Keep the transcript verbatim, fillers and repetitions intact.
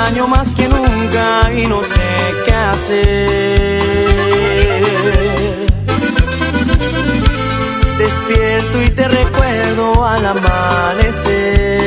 extraño más que nunca y no sé qué hacer. Despierto y te recuerdo al amanecer.